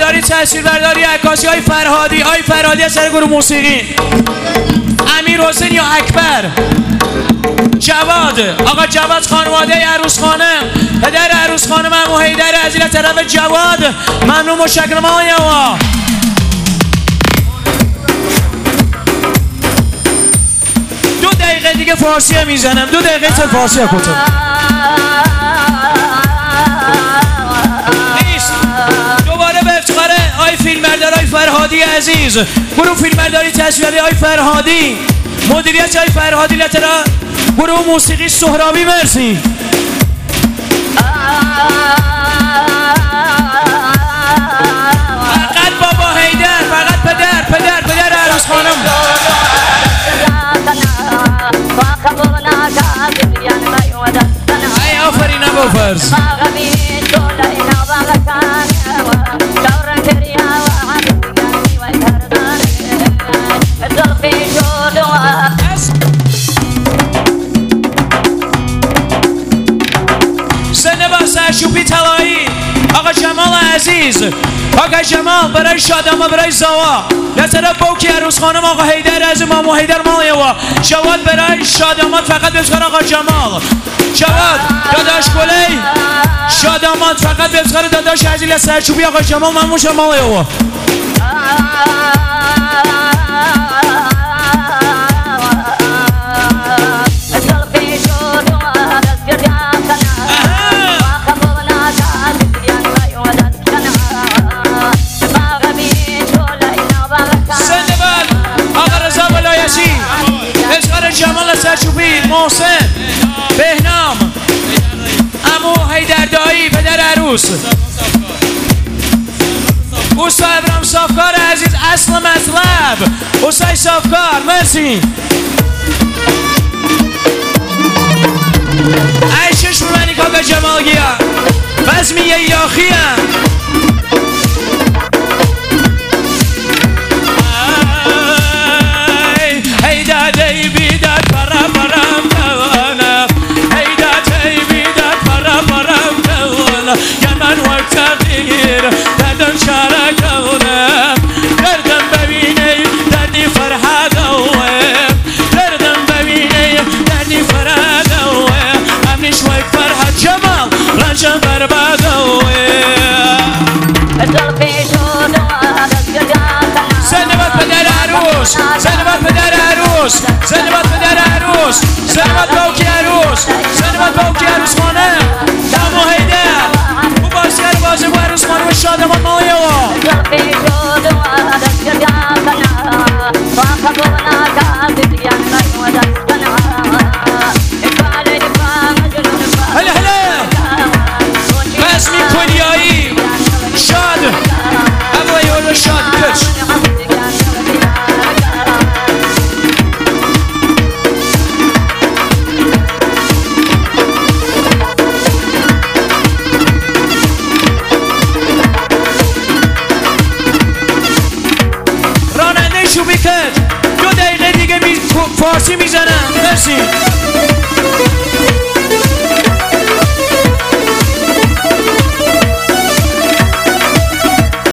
فیلمبرداری تصویربرداری عکاسی های فرهادی، آی فرهادی از سر گروه موسیقی، امیر حسین یا اکبر، جواد، آقا جواد خانواده عروس خانم، پدر عروس خانم عمو حیدر عزیز از طرف جواد، ممنون مشکرم آقای آقا. دو دقیقه دیگه فارسی میزنم، 2 دقیقه تا فارسی کتم نیست. دوباره به افتخار آی فیلمبردار آی فرهادی عزیز، گروه فیلمبرداری تصویری آی فرهادی، مدیریت آی فرهادی، لطرا گروه موسیقی سهرابی، مرسی. فقط بابا حیدر، فقط پدر عروس خانم. ای آفرین ابو فرز. سنبا سرشوپی طلایی، آقا جمال عزیز، آقا جمال برای شادامه، برای زوا، لطرف بوکی عروس خانم آقا حیدر از مامو حیدر مالیوا، جواد برای شادامات فقط بفخر آقا جمال، جواد داداش گلی شادامات فقط بفخر داداش عزیز سرشوپی آقا جمال، مامو شمالیوا. جمال سرشوپی، محسن، بهنام، عمو حیدر دایی، پدر عروس، اوستا ابراهیم صافکار عزیز، اصل مطلب، اوستای صافکار، مرسی. عیشش منی کاکا جمال گیا، بزمی یه یاخی هم. زنبات پدر عروس، زنبات باوکی عروس، زنبات باوکی عروس خانم، عمو حیدر، او بازیگر بازی با عروس خانم شادمان مالیوا. هلا هلا بزمی کلیایی شاد، اولای اولو شاد کش. فارسی میزنم، مرسی.